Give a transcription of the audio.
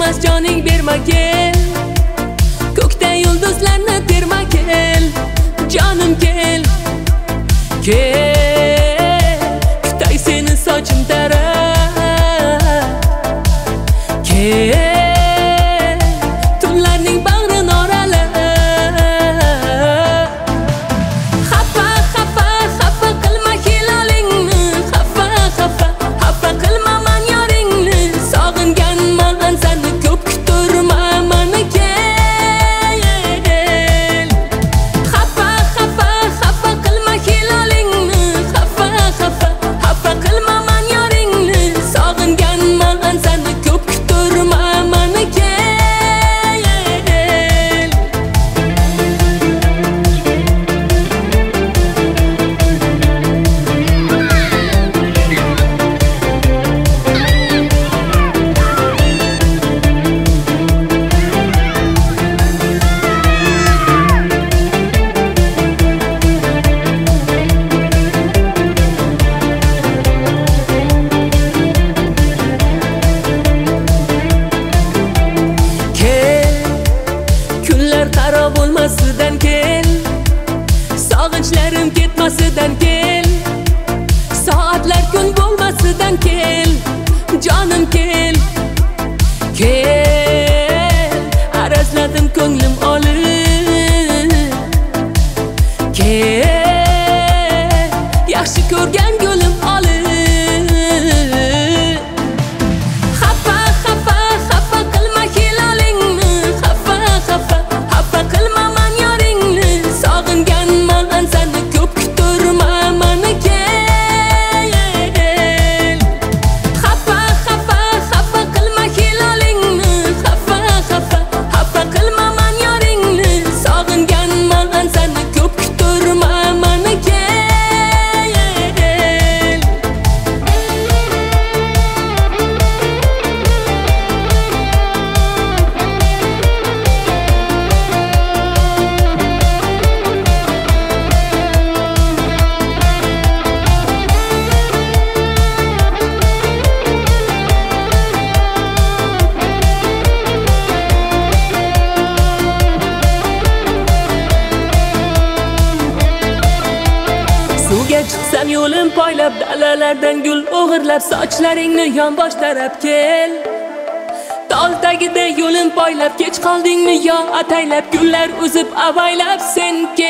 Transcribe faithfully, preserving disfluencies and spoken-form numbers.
emas joning berma kel, ko'kda yulduzlarni terma kel, jonim kel, kel, kutay seni sochim tarab, kel, tunlarning bag'rini oralab. Xafa, xafa, xafa qilma hilolingni, xafa, xafa, xafa qilmaman yoringni, sog'inganman seni ko'p kuturmaman kel. Xafa, xafa, xafa qilma hilolingni, xafa, xafa, xafa qilmaman yoringni, sog'inganman seni ko'p kuturmaman kel. Kunlar qaro bo'lmasidan kel, sog'inchlarim ketmasidan kel, soatlar kun bo'lmasidan kel, jonim kel, kel, arazladim ko'nglim olib, kel, yaxshi ko'rgan gulim olib. Xafa, xafa, xafa qilma hilolingni, xafa, xafa, xafa qilmaman yoringni, sog'inganman seni ko'p kuturmaman kel. Xafa, xafa, xafa qilma hilolingni, xafa, xafa, xafa qilmaman yoringni, sog'inganman seni ko'p kuturmaman kel. Suvga chiqsam yo'lim poylab, dalalardan gul o'g'irlab, sochlaringni yonbosh tarab kel. Tol tagida yo'lim poylab, kech qoldingmi yo ataylab, gullar uzib avaylab sen kel.